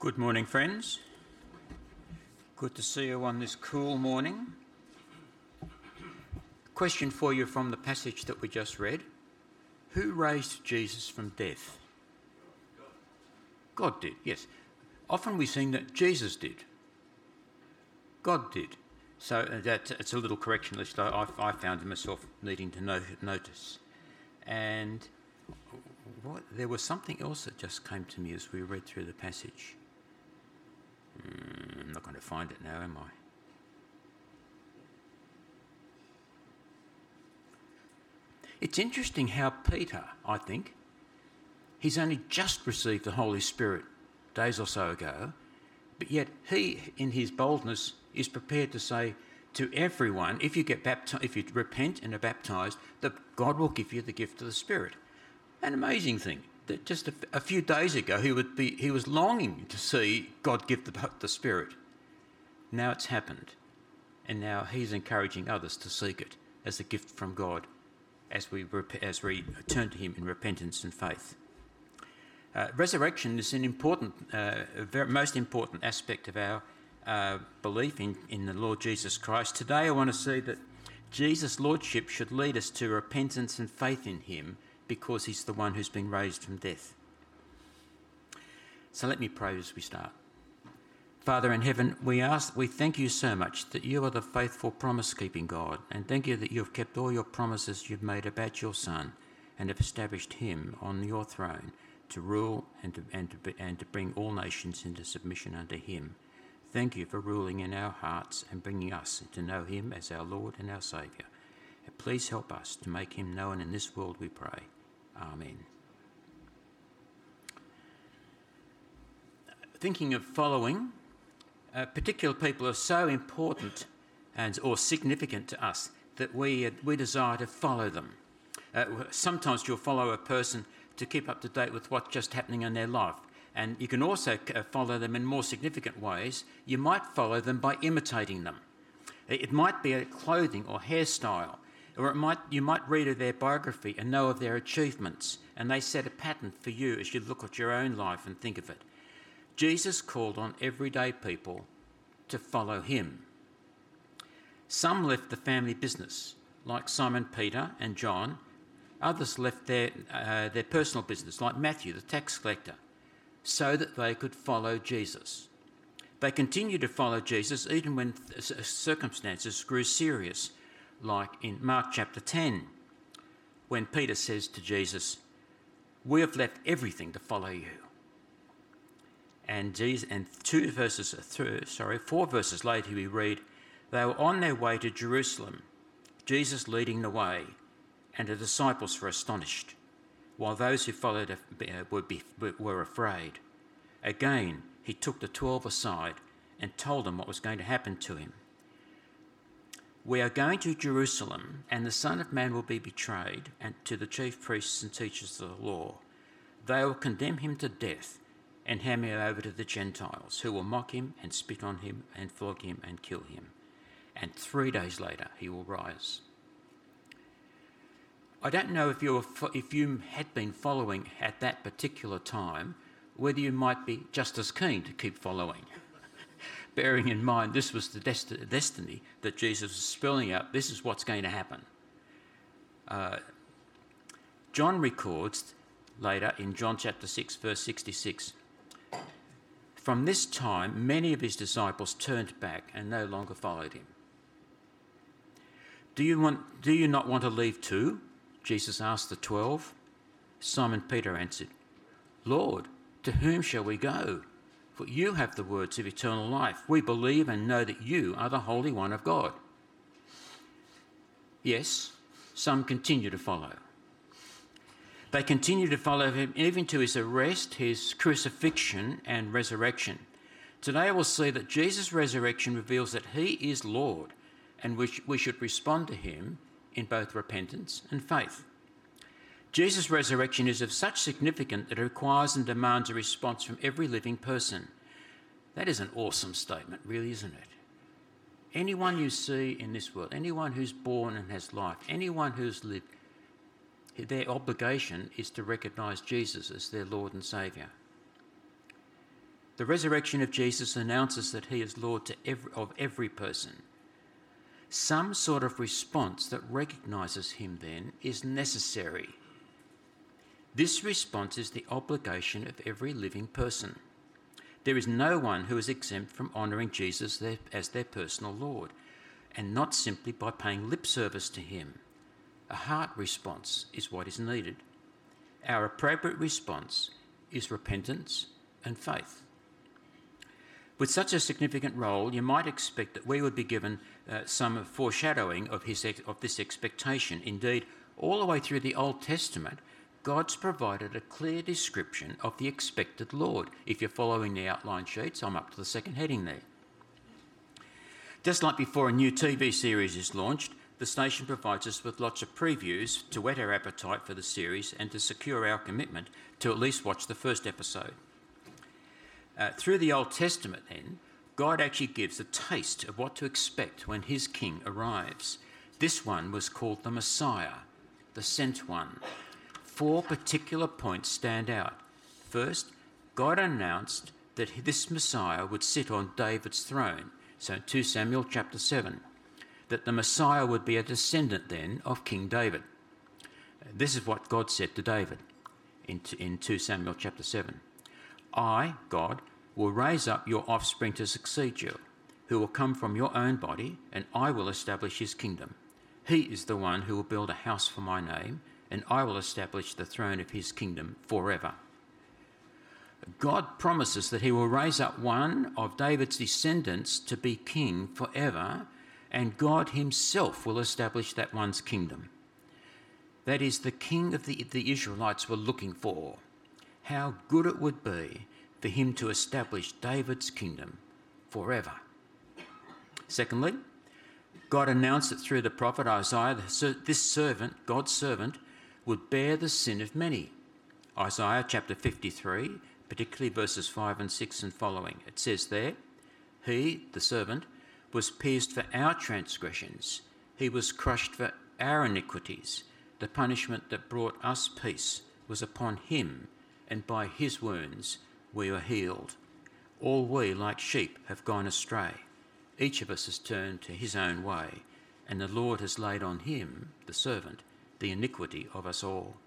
Good morning, friends. Good to see you on this cool morning. Question for you from the passage that we just read. Who raised Jesus from death? God did, yes. Often we sing that Jesus did. God did. So it's a little correction list I found myself needing to notice. And there was something else that just came to me as we read through the passage. I'm not going to find it now, am I? It's interesting how Peter, I think, he's only just received the Holy Spirit days or so ago, but yet he, in his boldness, is prepared to say to everyone, if you repent and are baptised, that God will give you the gift of the Spirit. An amazing thing. That just a few days ago he was longing to see God give the Spirit. Now it's happened, and now he's encouraging others to seek it as a gift from God as we turn to him in repentance and faith. Resurrection is an important, most important aspect of our belief in the Lord Jesus Christ. Today I want to see that Jesus' Lordship should lead us to repentance and faith in him, because he's the one who's been raised from death. So let me pray as we start. Father in heaven, we thank you so much that you are the faithful promise-keeping God, and thank you that you've kept all your promises you've made about your Son and have established him on your throne to rule and to bring all nations into submission unto him. Thank you for ruling in our hearts and bringing us to know him as our Lord and our Saviour. And please help us to make him known in this world, we pray. Amen. Thinking of following, particular people are so important or significant to us that we desire to follow them. Sometimes you'll follow a person to keep up to date with what's just happening in their life, and you can also follow them in more significant ways. You might follow them by imitating them. It might be a clothing or hairstyle, or you might read of their biography and know of their achievements, and they set a pattern for you as you look at your own life and think of it. Jesus called on everyday people to follow him. Some left the family business, like Simon Peter and John. Others left their personal business, like Matthew, the tax collector, so that they could follow Jesus. They continued to follow Jesus even when circumstances grew serious, like in Mark chapter 10, when Peter says to Jesus, "We have left everything to follow you." And 4 verses later we read, "They were on their way to Jerusalem, Jesus leading the way, and the disciples were astonished, while those who followed were afraid. Again, he took the 12 aside and told them what was going to happen to him. 'We are going to Jerusalem, and the Son of Man will be betrayed to the chief priests and teachers of the law. They will condemn him to death and hand him over to the Gentiles, who will mock him and spit on him and flog him and kill him. And 3 days later he will rise.'" I don't know if you had been following at that particular time, whether you might be just as keen to keep following. Bearing in mind this was the destiny that Jesus was spelling out. This is what's going to happen. John records later in John chapter 6, verse 66, "From this time, many of his disciples turned back and no longer followed him." Do you not want to leave too?" Jesus asked the 12. Simon Peter answered, "Lord, to whom shall we go? For you have the words of eternal life. We believe and know that you are the Holy One of God." Yes, some continue to follow. They continue to follow him even to his arrest, his crucifixion and resurrection. Today we'll see that Jesus' resurrection reveals that he is Lord, and we should respond to him in both repentance and faith. Jesus' resurrection is of such significance that it requires and demands a response from every living person. That is an awesome statement, really, isn't it? Anyone you see in this world, anyone who's born and has life, anyone who's lived, their obligation is to recognise Jesus as their Lord and Saviour. The resurrection of Jesus announces that he is Lord of every person. Some sort of response that recognises him then is necessary. This response is the obligation of every living person. There is no one who is exempt from honouring Jesus as their personal Lord, and not simply by paying lip service to him. A heart response is what is needed. Our appropriate response is repentance and faith. With such a significant role, you might expect that we would be given some foreshadowing of this expectation. Indeed, all the way through the Old Testament, God's provided a clear description of the expected Lord. If you're following the outline sheets, I'm up to the second heading there. Just like before a new TV series is launched, the station provides us with lots of previews to whet our appetite for the series and to secure our commitment to at least watch the first episode. Through the Old Testament then, God actually gives a taste of what to expect when his king arrives. This one was called the Messiah, the sent one. 4 particular points stand out. First, God announced that this Messiah would sit on David's throne. So 2 Samuel chapter 7, that the Messiah would be a descendant then of King David. This is what God said to David in 2 Samuel chapter 7. I, God, will raise up your offspring to succeed you, who will come from your own body, and I will establish his kingdom. He is the one who will build a house for my name, and I will establish the throne of his kingdom forever. God promises that he will raise up one of David's descendants to be king forever, and God himself will establish that one's kingdom. That is the king of the Israelites were looking for. How good it would be for him to establish David's kingdom forever. Secondly, God announced that through the prophet Isaiah, this servant, God's servant, would bear the sin of many. Isaiah chapter 53, particularly verses 5 and 6 and following. It says there, he, the servant, was pierced for our transgressions. He was crushed for our iniquities. The punishment that brought us peace was upon him, and by his wounds we were healed. All we, like sheep, have gone astray. Each of us has turned to his own way, and the Lord has laid on him, the servant, the iniquity of us all.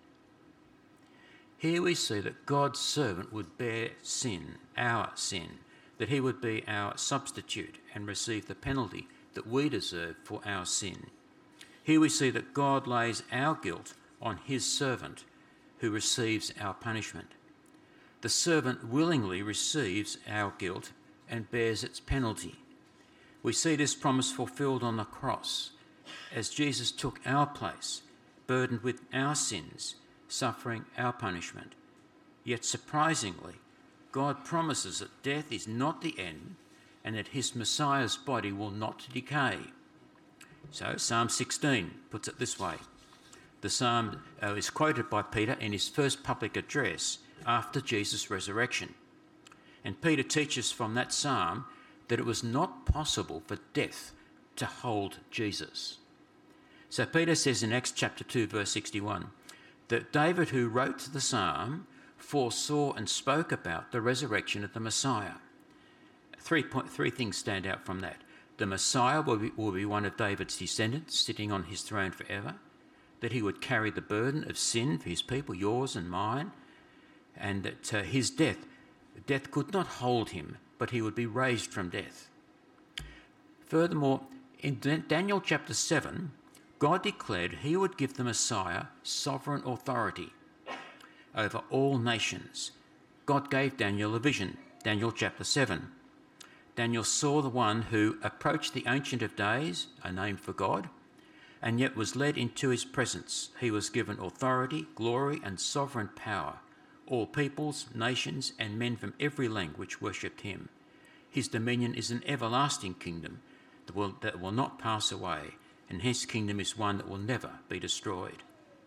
Here we see that God's servant would bear sin, our sin, that he would be our substitute and receive the penalty that we deserve for our sin. Here we see that God lays our guilt on his servant, who receives our punishment. The servant willingly receives our guilt and bears its penalty. We see this promise fulfilled on the cross, as Jesus took our place, burdened with our sins, suffering our punishment. Yet surprisingly, God promises that death is not the end and that his Messiah's body will not decay. So Psalm 16 puts it this way. The psalm is quoted by Peter in his first public address after Jesus' resurrection. And Peter teaches from that psalm that it was not possible for death to hold Jesus. So Peter says in Acts chapter 2 verse 61 that David, who wrote the psalm, foresaw and spoke about the resurrection of the Messiah. Three things stand out from that. The Messiah will be one of David's descendants sitting on his throne forever, that he would carry the burden of sin for his people, yours and mine, and that his death could not hold him, but he would be raised from death. Furthermore, in Daniel chapter 7, God declared he would give the Messiah sovereign authority over all nations. God gave Daniel a vision, Daniel chapter 7. Daniel saw the one who approached the Ancient of Days, a name for God, and yet was led into his presence. He was given authority, glory, and sovereign power. All peoples, nations, and men from every language worshipped him. His dominion is an everlasting kingdom that will not pass away, and his kingdom is one that will never be destroyed.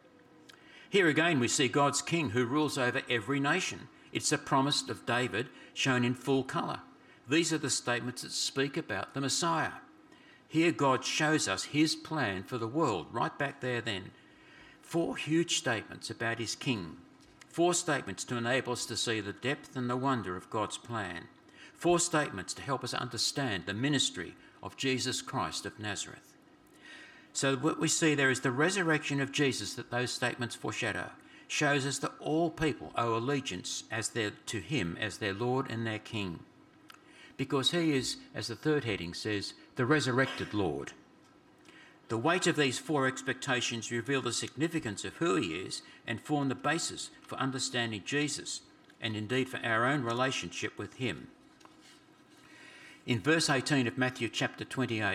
Here again we see God's king who rules over every nation. It's a promise of David shown in full colour. These are the statements that speak about the Messiah. Here God shows us his plan for the world, right back there then. 4 huge statements about his king. 4 statements to enable us to see the depth and the wonder of God's plan. 4 statements to help us understand the ministry of Jesus Christ of Nazareth. So what we see there is the resurrection of Jesus that those statements foreshadow, shows us that all people owe allegiance to him as their Lord and their King, because he is, as the 3rd heading says, the resurrected Lord. The weight of these 4 expectations reveal the significance of who he is and form the basis for understanding Jesus and indeed for our own relationship with him. In verse 18 of Matthew chapter 28,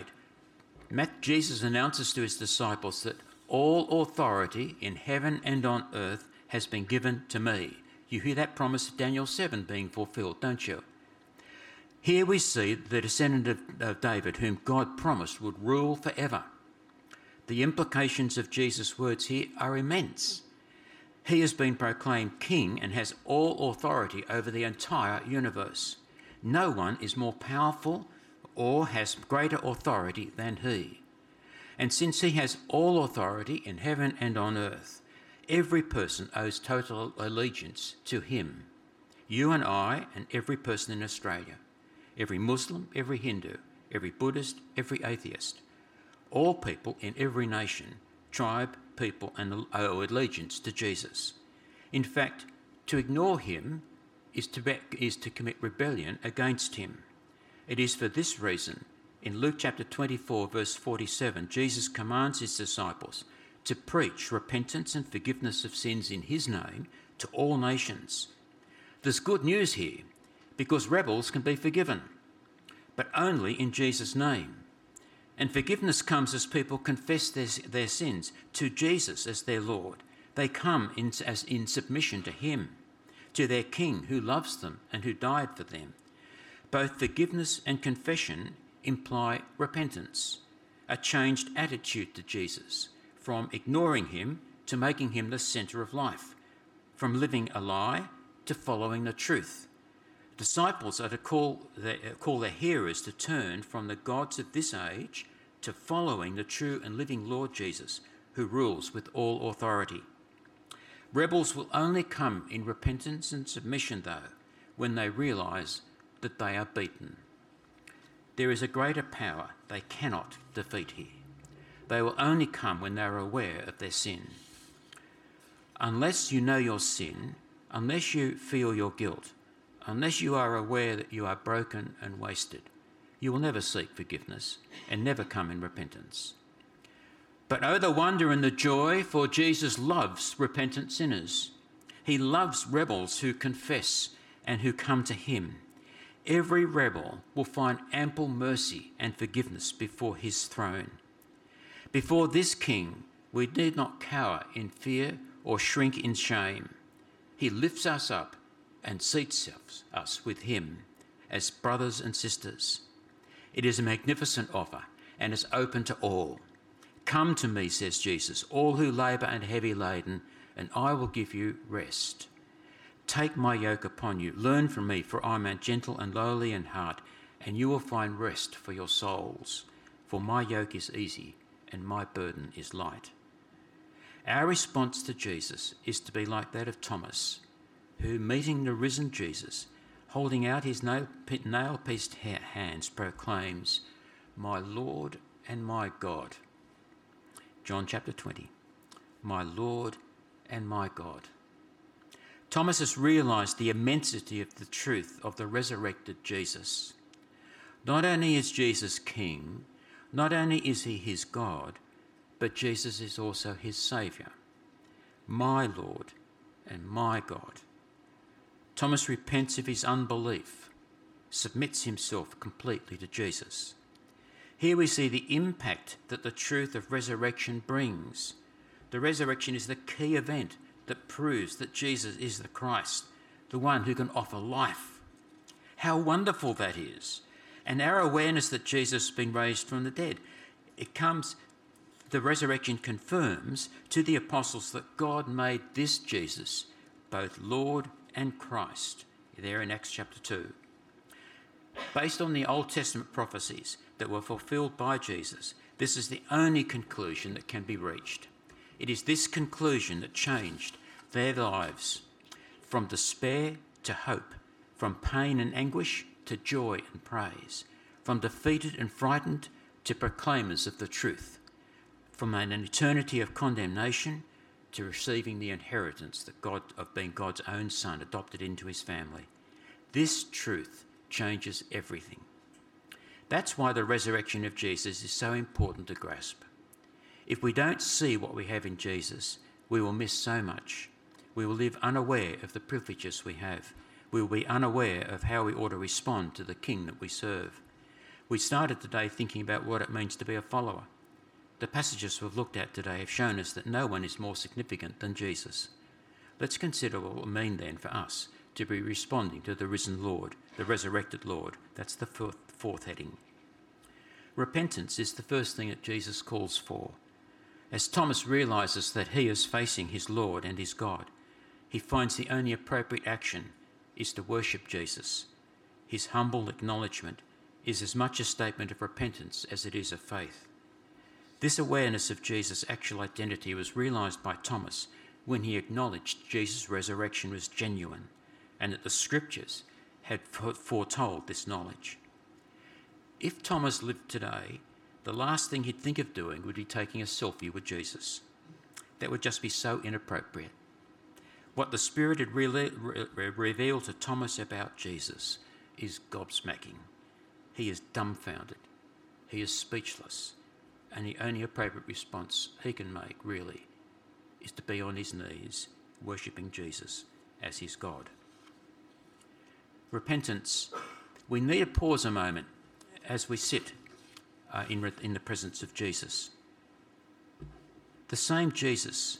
Jesus announces to his disciples that all authority in heaven and on earth has been given to me. You hear that promise of Daniel 7 being fulfilled, don't you? Here we see the descendant of David, whom God promised would rule forever. The implications of Jesus' words here are immense. He has been proclaimed king and has all authority over the entire universe. No one is more powerful or has greater authority than he. And since he has all authority in heaven and on earth, every person owes total allegiance to him. You and I and every person in Australia, every Muslim, every Hindu, every Buddhist, every atheist, all people in every nation, tribe, people and owe allegiance to Jesus. In fact, to ignore him is to commit rebellion against him. It is for this reason, in Luke chapter 24, verse 47, Jesus commands his disciples to preach repentance and forgiveness of sins in his name to all nations. There's good news here, because rebels can be forgiven, but only in Jesus' name. And forgiveness comes as people confess their sins to Jesus as their Lord. They come in submission to him, to their King who loves them and who died for them. Both forgiveness and confession imply repentance, a changed attitude to Jesus, from ignoring him to making him the centre of life, from living a lie to following the truth. Disciples are to call their hearers to turn from the gods of this age to following the true and living Lord Jesus, who rules with all authority. Rebels will only come in repentance and submission, though, when they realise that they are beaten. There is a greater power they cannot defeat here. They will only come when they are aware of their sin. Unless you know your sin, unless you feel your guilt, unless you are aware that you are broken and wasted, you will never seek forgiveness and never come in repentance. But oh, the wonder and the joy, for Jesus loves repentant sinners. He loves rebels who confess and who come to him. Every rebel will find ample mercy and forgiveness before his throne. Before this King, we need not cower in fear or shrink in shame. He lifts us up and seats us with him as brothers and sisters. It is a magnificent offer and is open to all. Come to me, says Jesus, all who labour and are heavy laden, and I will give you rest. Take my yoke upon you. Learn from me, for I am gentle and lowly in heart, and you will find rest for your souls. For my yoke is easy and my burden is light. Our response to Jesus is to be like that of Thomas, who, meeting the risen Jesus, holding out his nail-pierced hands, proclaims, "My Lord and my God." John chapter 20, "My Lord and my God." Thomas has realised the immensity of the truth of the resurrected Jesus. Not only is Jesus King, not only is he his God, but Jesus is also his Saviour. My Lord and my God. Thomas repents of his unbelief, submits himself completely to Jesus. Here we see the impact that the truth of resurrection brings. The resurrection is the key event that proves that Jesus is the Christ, the one who can offer life. How wonderful that is. And our awareness that Jesus has been raised from the dead, the resurrection confirms to the apostles that God made this Jesus both Lord and Christ, there in Acts chapter 2. Based on the Old Testament prophecies that were fulfilled by Jesus, this is the only conclusion that can be reached. It is this conclusion that changed their lives from despair to hope, from pain and anguish to joy and praise, from defeated and frightened to proclaimers of the truth, from an eternity of condemnation to receiving the inheritance of being God's own Son, adopted into his family. This truth changes everything. That's why the resurrection of Jesus is so important to grasp. If we don't see what we have in Jesus, we will miss so much. We will live unaware of the privileges we have. We will be unaware of how we ought to respond to the King that we serve. We started today thinking about what it means to be a follower. The passages we've looked at today have shown us that no one is more significant than Jesus. Let's consider what it will mean then for us to be responding to the risen Lord, the resurrected Lord. That's the fourth heading. Repentance is the first thing that Jesus calls for. As Thomas realises that he is facing his Lord and his God, he finds the only appropriate action is to worship Jesus. His humble acknowledgement is as much a statement of repentance as it is of faith. This awareness of Jesus' actual identity was realised by Thomas when he acknowledged Jesus' resurrection was genuine and that the Scriptures had foretold this knowledge. If Thomas lived today, the last thing he'd think of doing would be taking a selfie with Jesus. That would just be so inappropriate. What the Spirit had revealed to Thomas about Jesus is gobsmacking. He is dumbfounded. He is speechless. And the only appropriate response he can make, really, is to be on his knees, worshipping Jesus as his God. Repentance. We need to pause a moment as we sit in the presence of Jesus. The same Jesus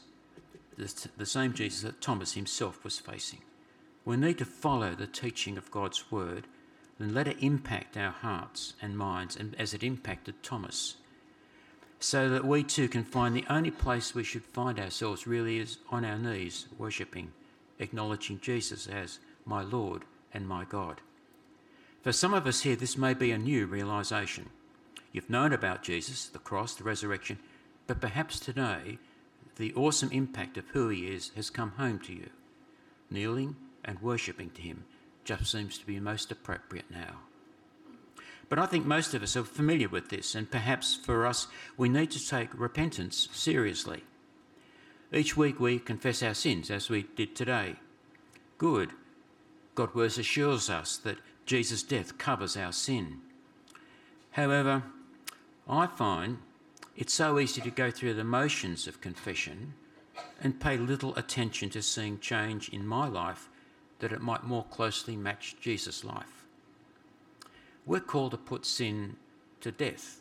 that Thomas himself was facing. We need to follow the teaching of God's word and let it impact our hearts and minds, and as it impacted Thomas, so that we too can find the only place we should find ourselves really is on our knees, worshipping, acknowledging Jesus as my Lord and my God. For some of us here, this may be a new realisation. You've known about Jesus, the cross, the resurrection, but perhaps today the awesome impact of who he is has come home to you. Kneeling and worshipping to him just seems to be most appropriate now. But I think most of us are familiar with this, and perhaps for us, we need to take repentance seriously. Each week we confess our sins, as we did today. Good. God's word assures us that Jesus' death covers our sin. However, I find it's so easy to go through the motions of confession and pay little attention to seeing change in my life that it might more closely match Jesus' life. We're called to put sin to death.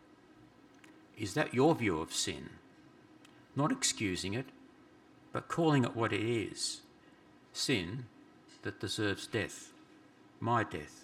Is that your view of sin? Not excusing it, but calling it what it is. Sin that deserves death. My death.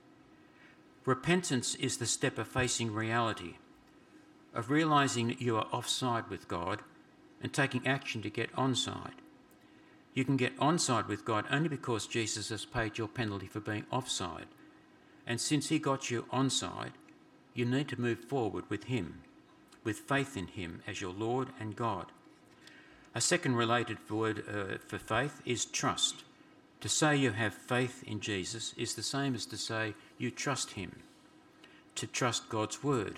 Repentance is the step of facing reality, of realising that you are offside with God and taking action to get onside. You can get onside with God only because Jesus has paid your penalty for being offside. And since he got you onside, you need to move forward with him, with faith in him as your Lord and God. A second related word for faith is trust. To say you have faith in Jesus is the same as to say you trust him, to trust God's word.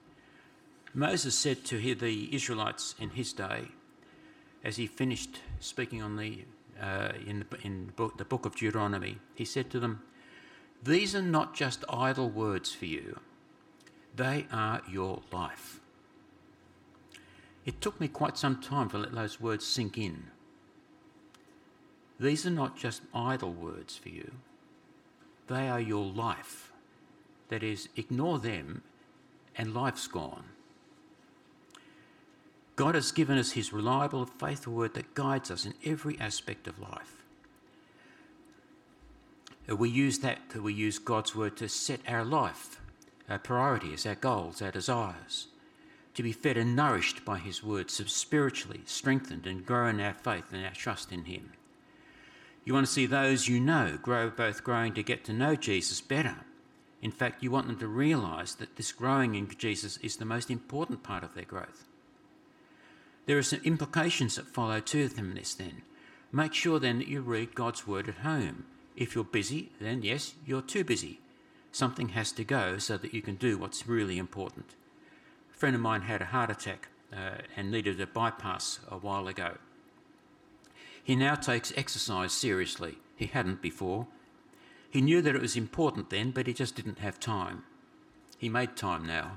Moses said to the Israelites in his day, as he finished speaking on in the book of Deuteronomy, he said to them, "These are not just idle words for you. They are your life." It took me quite some time to let those words sink in. These are not just idle words for you. They are your life. That is, ignore them and life's gone. God has given us his reliable, faithful word that guides us in every aspect of life. We use God's word to set our life, our priorities, our goals, our desires, to be fed and nourished by his word, so spiritually strengthened and grow in our faith and our trust in him. You want to see those you know growing to get to know Jesus better. In fact, you want them to realise that this growing in Jesus is the most important part of their growth. There are some implications that follow to them this then. Make sure then that you read God's word at home. If you're busy, then yes, you're too busy. Something has to go so that you can do what's really important. A friend of mine had a heart attack and needed a bypass a while ago. He now takes exercise seriously. He hadn't before. He knew that it was important then, but he just didn't have time. He made time now.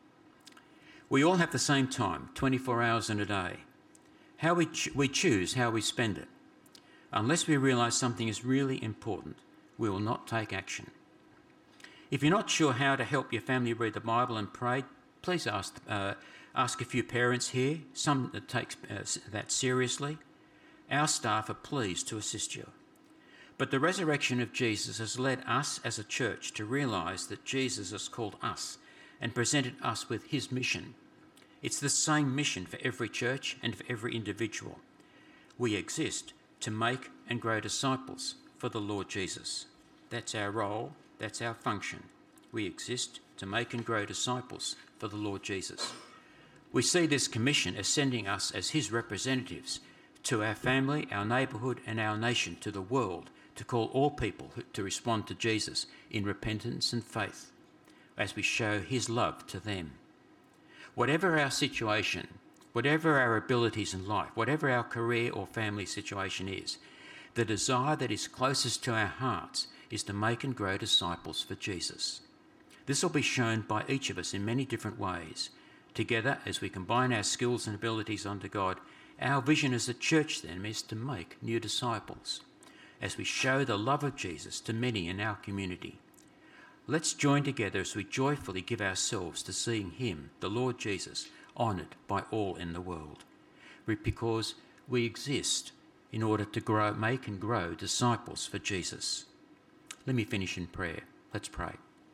We all have the same time, 24 hours in a day. How we choose how we spend it. Unless we realise something is really important, we will not take action. If you're not sure how to help your family read the Bible and pray, please ask a few parents here, some that takes that seriously. Our staff are pleased to assist you. But the resurrection of Jesus has led us as a church to realise that Jesus has called us and presented us with his mission. It's the same mission for every church and for every individual. We exist to make and grow disciples for the Lord Jesus. That's our role, that's our function. We exist to make and grow disciples for the Lord Jesus. We see this commission as sending us as his representatives to our family, our neighbourhood and our nation, to the world, to call all people to respond to Jesus in repentance and faith as we show his love to them. Whatever our situation, whatever our abilities in life, whatever our career or family situation is, the desire that is closest to our hearts is to make and grow disciples for Jesus. This will be shown by each of us in many different ways. Together, as we combine our skills and abilities under God, our vision as a church then is to make new disciples as we show the love of Jesus to many in our community. Let's join together as we joyfully give ourselves to seeing him, the Lord Jesus, honoured by all in the world, because we exist in order to make and grow disciples for Jesus. Let me finish in prayer. Let's pray.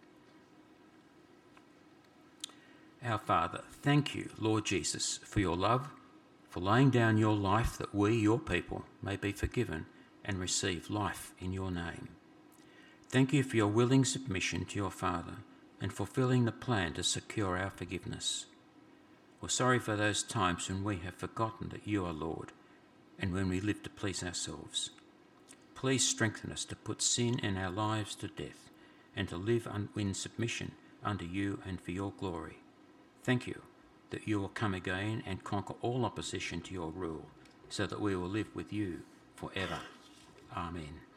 Our Father, thank you, Lord Jesus, for your love, for laying down your life that we, your people, may be forgiven and receive life in your name. Thank you for your willing submission to your Father and fulfilling the plan to secure our forgiveness. We're sorry for those times when we have forgotten that you are Lord and when we live to please ourselves. Please strengthen us to put sin in our lives to death and to live in submission under you and for your glory. Thank you that you will come again and conquer all opposition to your rule so that we will live with you forever. Amen.